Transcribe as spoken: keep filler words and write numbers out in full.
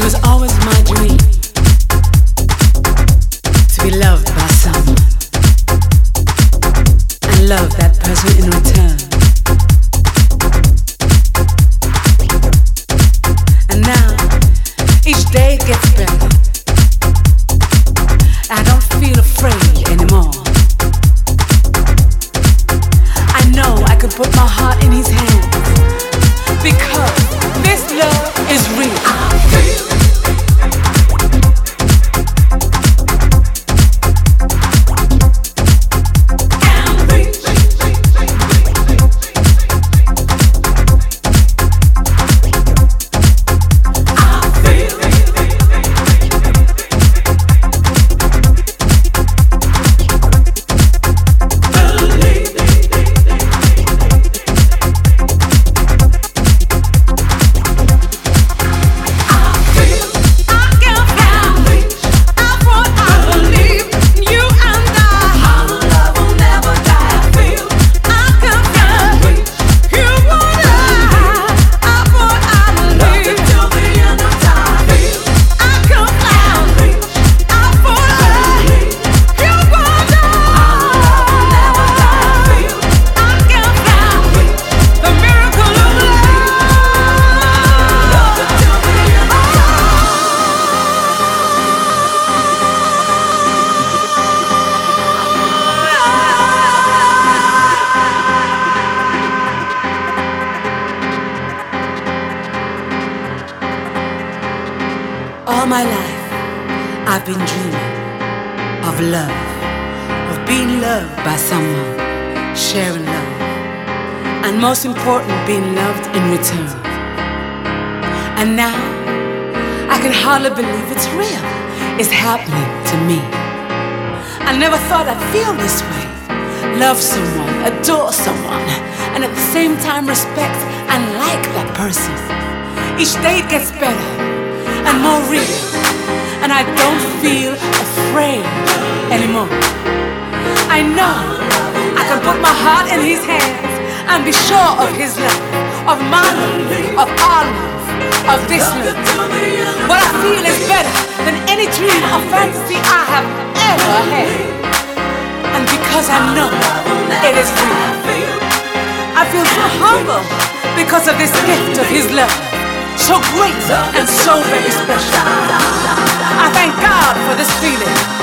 It was always my dream to be loved by someone and love that person in return. And now, each day it gets better. I don't feel afraid anymore. I know I could put my heart in his hands because this love is real. I feel all my life, I've been dreaming of love, of being loved by someone, sharing love, and most important, being loved in return. And now, I can hardly believe it's real. It's happening to me. I never thought I'd feel this way. Love someone, adore someone, and at the same time respect and like that person. Each day it gets better and more real, and I don't feel afraid anymore. I know I can put my heart in his hands and be sure of his love, of my love, of our love, of this love. What I feel is better than any dream or fantasy I have ever had. And because I know it is real, I feel so humble because of this gift of his love. So great and so very special. I thank God for this feeling.